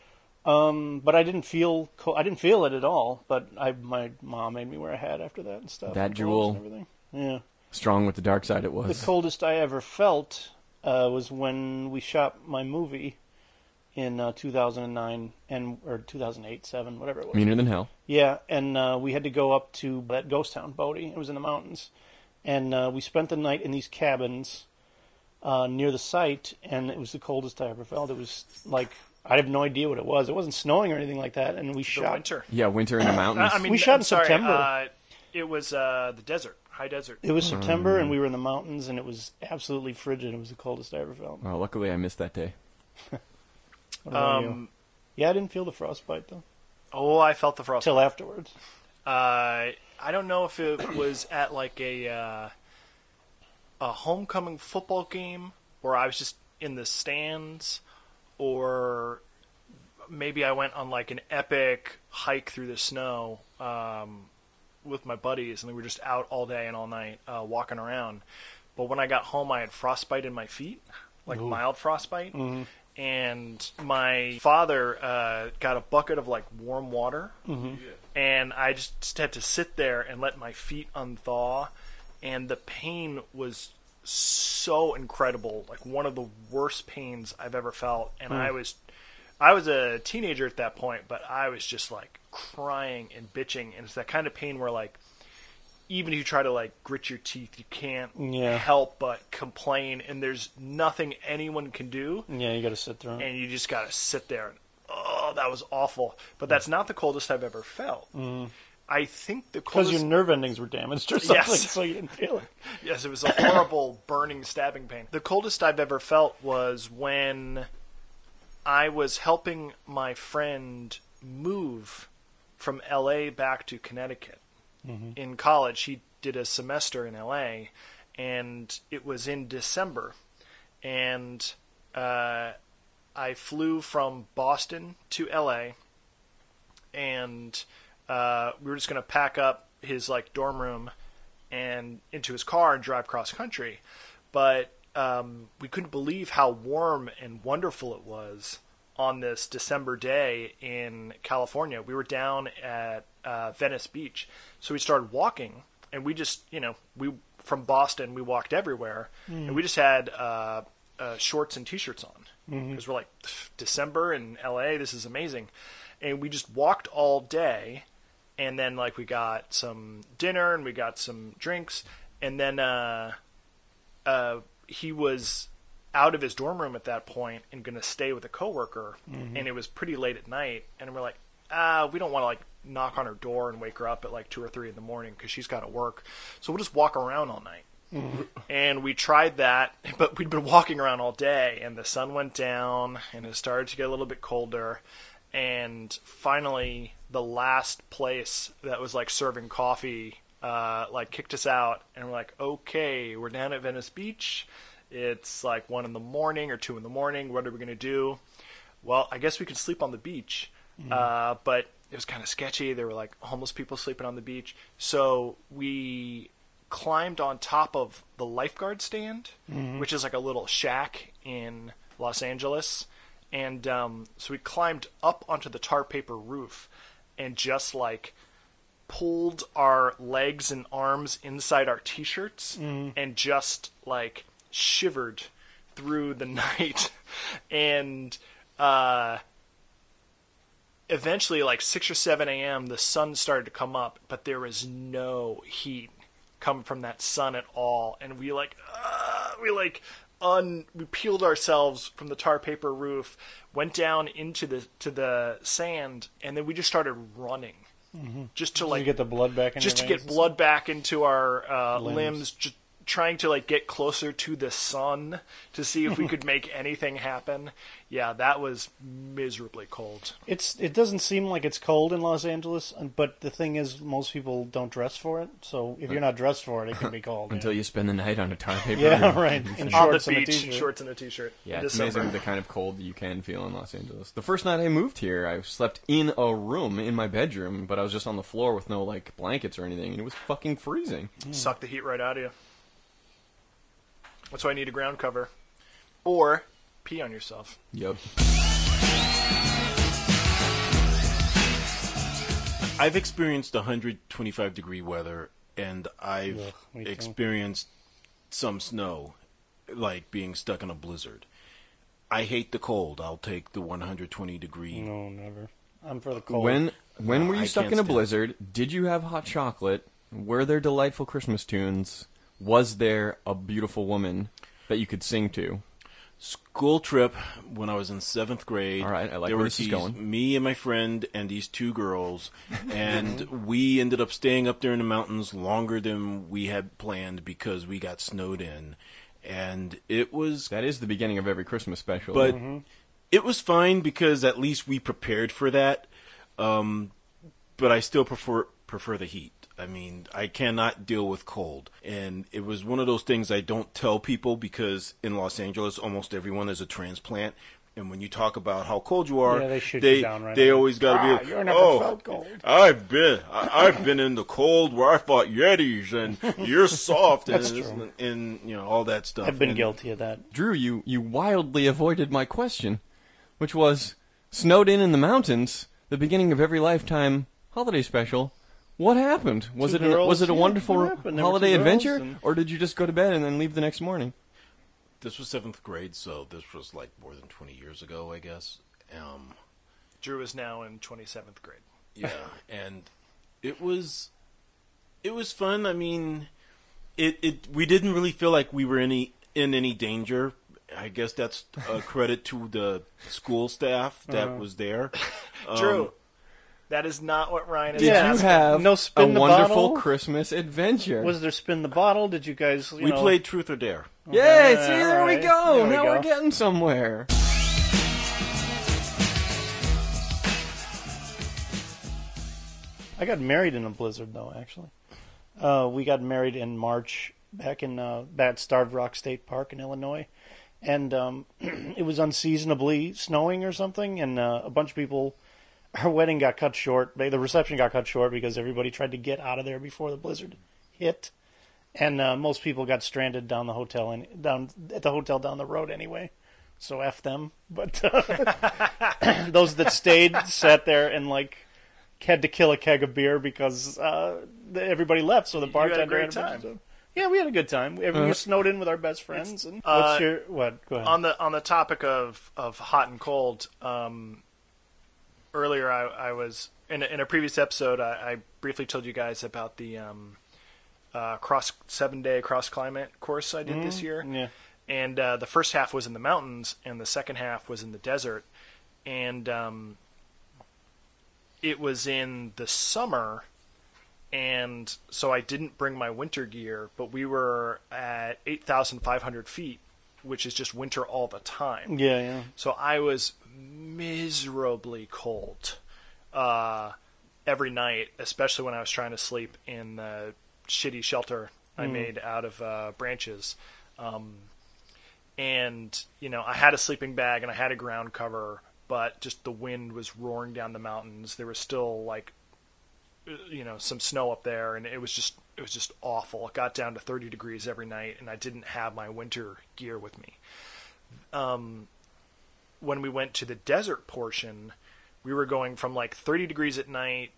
F: but I didn't feel I didn't feel it at all. But my mom made me wear a hat after that and stuff.
G: That
F: and gloves
G: Jewel.
F: and everything. Yeah.
G: Strong with the dark side it was.
F: The coldest I ever felt was when we shot my movie in 2009 or 2008, 7, whatever it was.
G: Meaner than hell.
F: Yeah, and we had to go up to that ghost town, Bodie. It was in the mountains. And we spent the night in these cabins near the site, and it was the coldest I ever felt. It was like, I have no idea what it was. It wasn't snowing or anything like that, and we shot.
E: Winter.
G: Yeah, winter in the mountains.
E: I mean,
F: We shot in
E: sorry,
F: September.
E: It was the desert, high desert.
F: It was September, and we were in the mountains, and it was absolutely frigid. It was the coldest I ever felt.
G: Well, luckily I missed that day.
F: What about you? Yeah, I didn't feel the frostbite, though.
E: Oh, I felt the frost.
F: Till afterwards.
E: I don't know if it was at like a homecoming football game, or I was just in the stands, or maybe I went on like an epic hike through the snow with my buddies, and we were just out all day and all night walking around. But when I got home, I had frostbite in my feet, like mild frostbite. Mm-hmm. And my father got a bucket of like warm water, and I just had to sit there and let my feet unthaw, and the pain was so incredible, like one of the worst pains I've ever felt. And I was a teenager at that point, but I was just like crying and bitching, and it's that kind of pain where like even if you try to like grit your teeth, you can't help but complain, and there's nothing anyone can do.
F: Yeah, you got to sit through it.
E: And you just got to sit there. And, oh, that was awful. But that's not the coldest I've ever felt. I think the coldest...
F: Because your nerve endings were damaged or something, so you didn't feel it.
E: Yes, it was a horrible burning, stabbing pain. The coldest I've ever felt was when I was helping my friend move from L.A. back to Connecticut. In college, he did a semester in L.A., and it was in December. And I flew from Boston to L.A., and we were just going to pack up his like dorm room and into his car and drive cross country. But we couldn't believe how warm and wonderful it was on this December day in California. We were down at Venice Beach. So we started walking, and we just, we from Boston, we walked everywhere, and we just had shorts and T-shirts on. Because we're like, December in L.A., this is amazing. And we just walked all day, and then like we got some dinner, and we got some drinks, and then he was out of his dorm room at that point and going to stay with a coworker, and it was pretty late at night, and we're like, we don't want to like knock on her door and wake her up at like 2 or 3 in the morning because she's got to work, so we'll just walk around all night. And we tried that, but we'd been walking around all day, and the sun went down, and it started to get a little bit colder, and finally the last place that was like serving coffee like kicked us out, and we're like, okay, we're down at Venice Beach. It's like 1 in the morning or 2 in the morning. What are we going to do? Well, I guess we could sleep on the beach. But it was kind of sketchy. There were like homeless people sleeping on the beach. So we climbed on top of the lifeguard stand, which is like a little shack in Los Angeles. And so we climbed up onto the tar paper roof and just like pulled our legs and arms inside our T-shirts and just like shivered through the night. And eventually, like 6 or 7 a.m., the sun started to come up, but there was no heat coming from that sun at all. And we peeled ourselves from the tar paper roof, went down into the sand, and then we just started running, just to like
F: get the blood back in
E: just
F: your
E: to
F: veins
E: get blood back into our limbs. Just trying to like get closer to the sun to see if we could make anything happen. Yeah, that was miserably cold.
F: It doesn't seem like it's cold in Los Angeles, but the thing is, most people don't dress for it. So if you're not dressed for it, it can be cold.
G: Until you spend the night on a tar paper.
F: Yeah, right. In shorts
E: on the
F: and
E: beach,
F: a t-shirt.
E: shorts and a t-shirt.
G: Yeah, it's amazing the kind of cold that you can feel in Los Angeles. The first night I moved here, I slept in a room in my bedroom, but I was just on the floor with no like blankets or anything, and it was fucking freezing.
E: Suck the heat right out of you. That's why I need a ground cover. Or pee on yourself.
G: Yep.
D: I've experienced 125-degree weather, and I've experienced some snow, like being stuck in a blizzard. I hate the cold. I'll take the 120 degree.
F: No, never. I'm for the cold.
G: When were you
D: I
G: stuck
D: can't
G: in a
D: stand
G: blizzard? Did you have hot chocolate? Were there delightful Christmas tunes? Was there a beautiful woman that you could sing to?
D: School trip when I was in 7th grade.
G: All right, I like
D: there
G: where
D: were
G: this is going.
D: Me and my friend and these 2 girls, and we ended up staying up there in the mountains longer than we had planned because we got snowed in, and it was.
G: That is the beginning of every Christmas special.
D: But it was fine because at least we prepared for that. But I still prefer the heat. I mean, I cannot deal with cold. And it was one of those things I don't tell people because in Los Angeles, almost everyone is a transplant. And when you talk about how cold you are,
F: they shoot you down right
D: they
F: away.
D: always got to be,
F: You never felt cold.
D: I've been in the cold where I fought Yetis and you're soft
F: That's
D: and,
F: true.
D: and you know, all that stuff.
F: I've been
D: And
F: guilty of that.
G: Drew, you wildly avoided my question, which was, snowed in the mountains, the beginning of every Lifetime holiday special. What happened? Was it a wonderful
F: what happened? There were
G: holiday
F: 2 girls
G: adventure,
F: and-
G: or did you just go to bed and then leave the next morning?
D: This was 7th grade, so this was like more than 20 years ago, I guess.
E: Drew is now in 27th grade.
D: Yeah, and it was fun. I mean, we didn't really feel like we were in any danger. I guess that's a credit to the school staff that was there.
E: Drew, that is not what Ryan is
G: Did
E: asking.
G: you have
F: No
G: a
F: spin the
G: wonderful
F: bottle?
G: Christmas adventure?
F: Was there spin the bottle? Did you guys?
D: We played Truth or Dare.
G: Yay! See, there we
F: alright.
G: go.
F: There we
G: Now
F: go.
G: we're getting somewhere.
F: I got married in a blizzard, though. Actually, we got married in March back in at Starved Rock State Park in Illinois, and it was unseasonably snowing or something, and a bunch of people. Our wedding got cut short. The reception got cut short because everybody tried to get out of there before the blizzard hit, and most people got stranded down at the hotel down the road anyway. So F them. But those that stayed sat there and had to kill a keg of beer because everybody left. So the bartender
E: had a great
F: had bunch of
E: time.
F: stuff. Yeah, we had a good time. We were snowed in with our best friends. And what? Go ahead.
E: On the topic of hot and cold, earlier I was in a previous episode. I briefly told you guys about the 7-day cross climate course I did this year.
F: Yeah.
E: And the first half was in the mountains, and the second half was in the desert. And it was in the summer, and so I didn't bring my winter gear, but we were at 8,500 feet, which is just winter all the time.
F: Yeah.
E: So I was miserably cold every night, especially when I was trying to sleep in the shitty shelter I made out of branches. And, I had a sleeping bag and I had a ground cover, but just the wind was roaring down the mountains. There was still some snow up there, and it was just awful. It got down to 30 degrees every night, and I didn't have my winter gear with me. When we went to the desert portion, we were going from 30 degrees at night,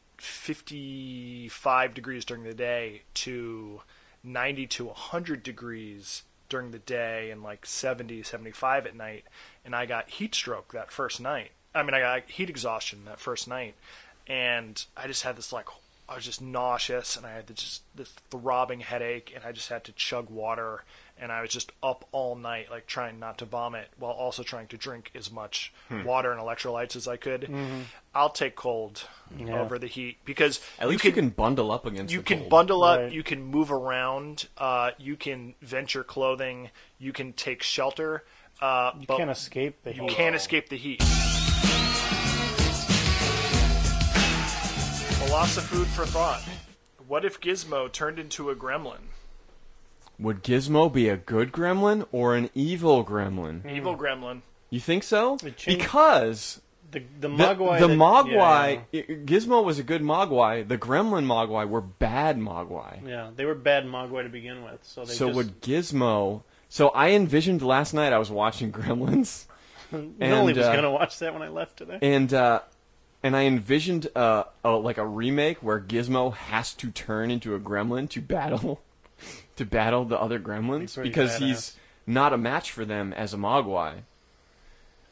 E: 55 degrees during the day, to 90 to 100 degrees during the day, and 70, 75 at night. And I got heat stroke that first night. I got heat exhaustion that first night. And I just had this I was just nauseous, and I had this throbbing headache, and I just had to chug water, and I was just up all night, trying not to vomit, while also trying to drink as much water and electrolytes as I could. Mm-hmm. I'll take cold over the heat, because
G: At least you can bundle up against
E: you
G: the
E: can
G: cold.
E: bundle up,
F: Right.
E: you can move around, you can venture clothing, you can take shelter.
F: You
E: but
F: can't escape the
E: you
F: heat.
E: can't escape the heat. Philosophy for thought. What if Gizmo turned into a gremlin?
G: Would Gizmo be a good gremlin or an evil gremlin?
E: Evil gremlin.
G: You think so?
F: It changed-
G: Because
F: The
G: the
F: Mogwai.
G: Mogwai, Gizmo was a good Mogwai. The gremlin Mogwai were bad Mogwai.
F: Yeah, they were bad Mogwai to begin with. So
G: Would Gizmo... So I envisioned last night I was watching Gremlins.
F: Noli was going to watch that when I left today.
G: And I envisioned a remake where Gizmo has to turn into a gremlin to battle the other gremlins
F: Pretty
G: because
F: badass.
G: he's not a match for them as a Mogwai.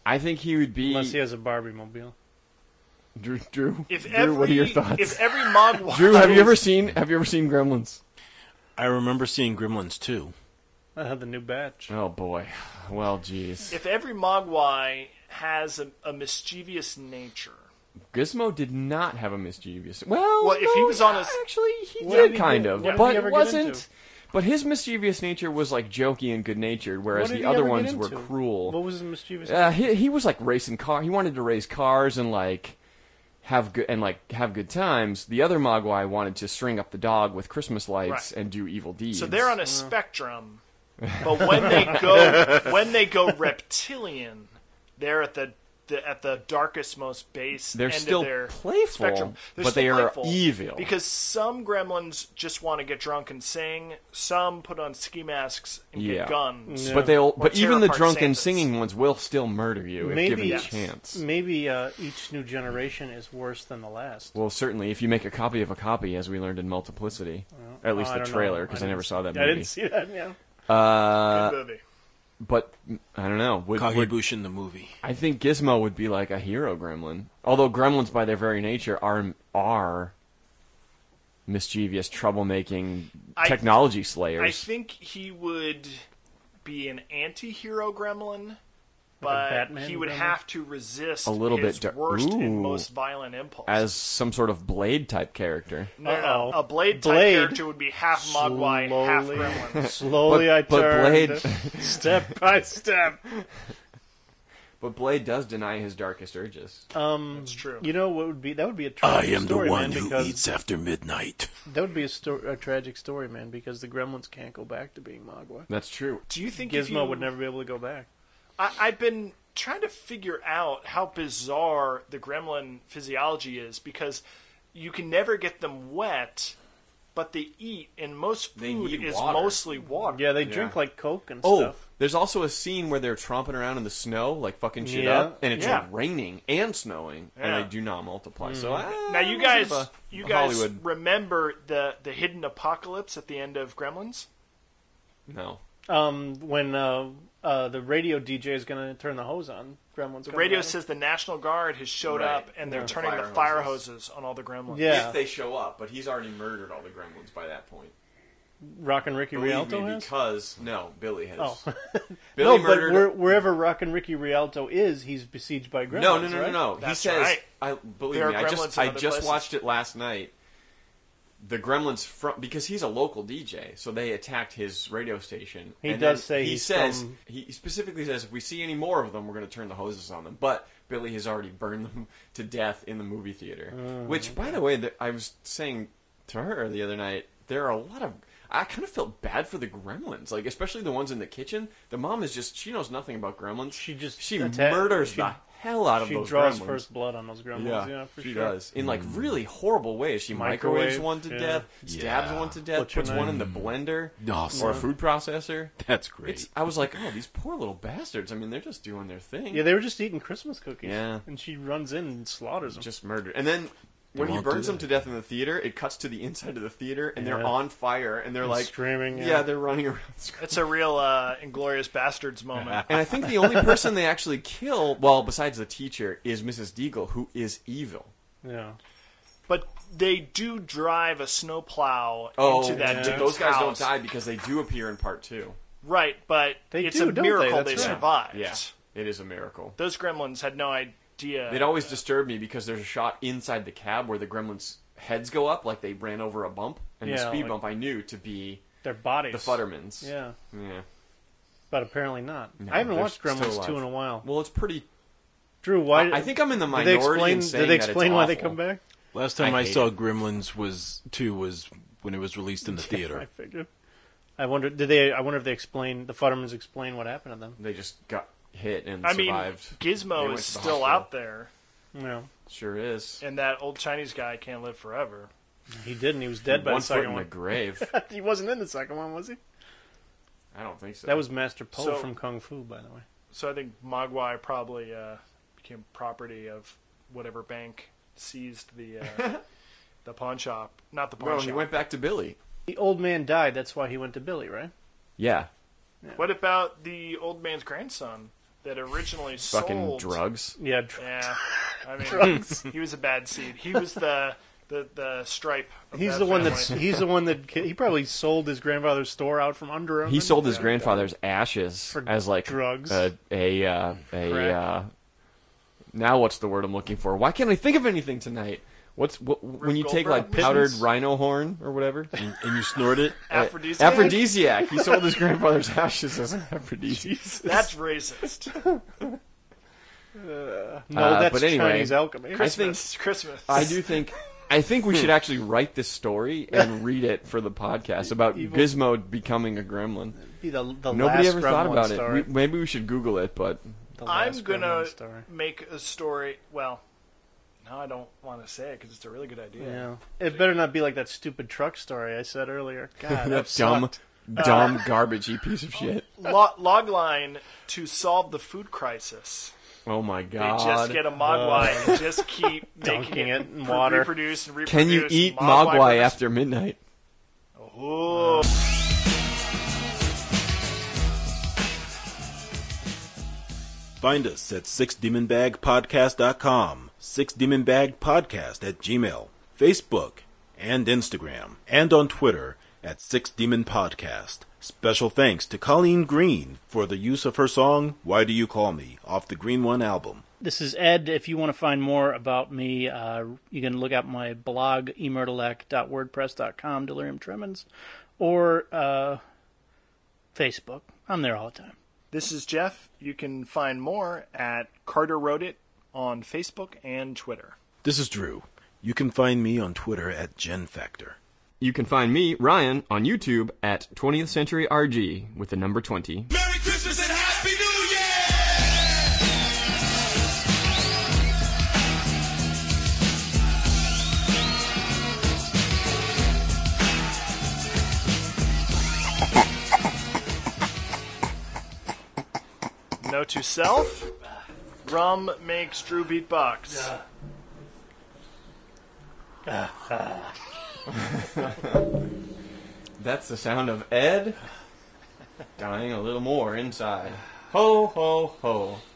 G: I think he would be...
F: Unless he has a Barbie mobile.
G: Drew,
E: What
G: are your thoughts?
E: If every Mogwai...
G: Drew, have you ever seen Gremlins?
D: I remember seeing Gremlins too.
F: I had the new batch.
G: Oh, boy. Well, geez.
E: If every Mogwai has a mischievous nature...
G: Gizmo did not have a mischievous... Well,
E: if he was on a...
G: Actually, he
F: What did
G: did
F: he
G: kind
F: get-
G: of.
F: what did
G: But
F: he ever
G: it
F: get
G: wasn't...
F: into?
G: But his mischievous nature was, like, jokey and good-natured, whereas
F: What did
G: the
F: he
G: other
F: ever get
G: ones were
F: into?
G: cruel.
F: What was his mischievous?
G: He was, like, racing car. He wanted to race cars and, like... have good times. The other Mogwai wanted to string up the dog with Christmas lights and do evil deeds.
E: So they're on a spectrum, but when they go reptilian, they're at the darkest, most base
G: They're
E: end
G: still
E: of their
G: playful,
E: spectrum. They're
G: but
E: still
G: they are
E: playful
G: evil.
E: because some gremlins just want to get drunk and sing. Some put on ski masks and get guns.
F: Yeah.
G: But
E: Or
G: even
E: tear
G: the
E: apart
G: drunken
E: Santas.
G: singing ones will still murder you if given a
E: yes.
G: chance.
F: Maybe each new generation is worse than the last.
G: Well, certainly, if you make a copy of a copy, as we learned in Multiplicity, at least
F: I
G: the
F: don't
G: trailer,
F: know.
G: because I never saw that
F: I
G: movie.
F: didn't see that. Yeah.
E: Good movie.
G: But I don't know.
D: Kagebushin the movie.
G: I think Gizmo would be like a hero gremlin. Although gremlins, by their very nature, are mischievous, troublemaking technology slayers.
E: I think he would be an anti-hero gremlin, but
F: Batman
E: he would
F: gremlin?
E: have to resist
G: A little
E: his
G: bit
E: worst and
G: Ooh.
E: most violent impulse.
G: as some sort of Blade type character.
E: No.
F: Uh-oh.
E: A Blade-type
F: Blade.
E: character would be half Mogwai, half gremlin.
F: Slowly,
G: But-
F: I
G: but
F: turned,
G: Blade-
F: step by step.
G: But Blade does deny his darkest urges.
E: That's true.
F: You know what would be? That would be a
D: I
F: tragic
D: am the
F: story,
D: one
F: man.
D: who
F: Because
D: eats after midnight.
F: that would be a tragic story, man. Because the Gremlins can't go back to being Mogwai.
G: That's true.
E: Do you think if
F: Gizmo
E: you-
F: would never be able to go back.
E: I've been trying to figure out how bizarre the gremlin physiology is because you can never get them wet, but they eat, and most
G: They
E: food
G: need
E: is
G: water.
E: mostly water.
F: Yeah, they drink like Coke and
G: Oh,
F: stuff.
G: there's also a scene where they're tromping around in the snow, like fucking shit
F: Yeah.
G: up, and it's
E: Yeah.
G: raining and snowing,
E: Yeah.
G: and they do not multiply. So
E: Now you
G: a
E: guys,
G: bit of a
E: you guys
G: Hollywood.
E: remember the hidden apocalypse at the end of Gremlins?
G: No.
F: When the radio DJ is going to turn the hose on, Gremlins.
E: The radio says the National Guard has showed
G: Right.
E: up and they're
G: Yeah.
E: turning the
G: Fire
E: fire
G: hoses.
E: hoses on all the gremlins.
F: Yeah.
G: If they show up, but he's already murdered all the gremlins by that point.
F: Rockin' Ricky
G: Believe
F: Rialto
G: me,
F: has.
G: because Billy has.
F: Oh.
G: Billy
F: No, but
G: murdered.
F: wherever Rockin' Ricky Rialto is, he's besieged by Gremlins.
G: No. He
E: That's
G: says,
E: right.
G: "I believe
E: There
G: me.
E: are
G: I
E: gremlins
G: just
E: in
G: I
E: other
G: just
E: places.
G: watched it last night. The gremlins from because he's a local DJ, so they attacked his radio station.
F: He
G: and
F: does
G: then
F: say
G: he
F: he's
G: says
F: from-
G: he specifically says if we see any more of them, we're going to turn the hoses on them. But Billy has already burned them to death in the movie theater. Which, by the way, I was saying to her the other night, there are a lot of. I kind of felt bad for the gremlins, like especially the ones in the kitchen. The mom is she knows nothing about gremlins. She murders the hell out of
F: She
G: those
F: draws
G: gremlins.
F: first blood on those Gremlins. Yeah, for
G: she
F: sure.
G: does in like really horrible ways. She microwaves
F: Microwave,
G: one to
F: yeah.
G: death, stabs
D: Yeah.
G: one to death,
F: Butcher
G: puts one
F: knife.
G: in the blender
D: Awesome.
G: or a food processor.
D: That's great.
G: I was like, oh, these poor little bastards. I mean, they're just doing their thing.
F: Yeah, they were just eating Christmas cookies.
G: Yeah.
F: And she runs in and slaughters them.
G: Just murdered. And then when he
D: won't do
G: burns them
D: that.
G: to death in the theater, it cuts to the inside of the theater, and they're
F: Yeah.
G: on fire, and they're like
F: screaming.
G: Yeah, they're running around. Screaming.
E: It's a real Inglorious Bastards moment.
G: And I think the only person they actually kill, well, besides the teacher, is Mrs. Deagle, who is evil.
F: Yeah.
E: But they do drive a snowplow
G: Oh,
E: into that
F: yeah.
E: dude's
G: those guys
E: house.
G: don't die because they do appear in part 2.
E: Right, but
F: They
E: it's
F: do,
E: a
F: don't they?
E: miracle
F: That's
E: they
F: right.
E: survived.
G: Yeah, it is a miracle.
E: Those gremlins had no idea.
G: It always disturbed me because there's a shot inside the cab where the gremlins' heads go up like they ran over a bump, and the
F: Yeah,
G: speed
F: like-
G: bump I knew to be
F: Their bodies.
G: the Futtermans.
F: Yeah.
G: Yeah.
F: But apparently not.
G: No,
F: I haven't
G: they're
F: watched
G: still
F: Gremlins
G: alive.
F: 2 in a while.
G: Well, it's pretty.
F: Drew, why?
G: I think I'm in the
F: did they
G: minority
F: explain,
G: in saying
F: did they
G: that
F: explain
G: it's
F: why they
G: awful.
F: come back?
D: Last time
G: I
D: I
G: hate
D: saw
G: it.
D: Gremlins 2 was when it was released in the
F: I
D: theater.
F: figured. I wonder if they explain, the Futtermans explain what happened to them.
G: They just got hit and
E: I mean,
G: survived. They
E: Gizmo
G: went
E: is
G: to the
E: still
G: hospital.
E: out there,
F: No.
G: Sure is.
E: and that old Chinese guy can't live forever.
F: He didn't. He was dead by
G: One
F: the
G: foot
F: second
G: in the
F: one.
G: grave.
F: He wasn't in the second one, was he?
G: I don't think so.
F: That was Master Po
E: So-
F: from Kung Fu, by the way.
E: So I think Mogwai probably became property of whatever bank seized the the pawn shop. Not the pawn
G: Well,
E: shop.
G: he went back to Billy.
F: The old man died, that's why he went to Billy, right?
G: Yeah.
E: What about the old man's grandson? that originally
G: Fucking
E: sold...
G: drugs.
F: Yeah,
E: Yeah, I mean,
F: drugs.
E: he was a bad seed. He was the stripe. Of
F: He's
E: that
F: the one
E: family.
F: he's the one that he probably sold his grandfather's store out from under him.
G: He
F: and-
G: sold his grandfather's ashes
F: For
G: as like
F: drugs.
G: Now what's the word I'm looking for? Why can't I think of anything tonight? When you take like
E: Goldberg?
G: powdered
F: Pittance?
G: rhino horn or whatever?
D: And you snort it?
E: Aphrodisiac?
G: Aphrodisiac. He sold his grandfather's ashes as an aphrodisiac.
E: That's racist.
F: No, that's
G: but anyway,
F: Chinese alchemy.
E: Christmas.
G: I think we should actually write this story and read it for the podcast about Gizmo becoming a gremlin.
F: Be the
G: Nobody
F: last
G: ever thought
F: Gremlin
G: about
F: story.
G: it. Maybe we should Google it, but
F: The
E: I'm
F: last
E: gonna
F: Gremlin story.
E: make a story. Well, no, I don't want to say it because it's a really good idea.
F: Yeah, it better not be like that stupid truck story I said earlier. God, that
G: dumb,
F: sucked.
G: dumb, garbagey piece of shit.
E: Logline to solve the food crisis.
G: Oh my
E: They
G: god!
E: just get a mogwai and just keep
F: Dunking
E: making
F: it in water.
E: reproduce and reproduce.
G: Can you eat
E: Mogwai
G: mogwai
E: burgers.
G: after midnight?
E: Oh.
D: Find us at sixdemonbagpodcast.com, sixdemonbagpodcast at Gmail, Facebook, and Instagram, and on Twitter at sixdemonpodcast. Special thanks to Colleen Green for the use of her song, Why Do You Call Me, off the Green One album.
F: This is Ed. If you want to find more about me, you can look up my blog, emurtalek.wordpress.com, Delirium Tremens, or Facebook. I'm there all the time.
E: This is Jeff. You can find more at Carter Wrote It on Facebook and Twitter.
D: This is Drew. You can find me on Twitter at GenFactor.
G: You can find me, Ryan, on YouTube at 20th Century RG with the number 20.
C: Merry Christmas and Happy New Year!
E: Note to self: rum makes Drew beatbox.
G: That's the sound of Ed dying a little more inside. Ho, ho, ho.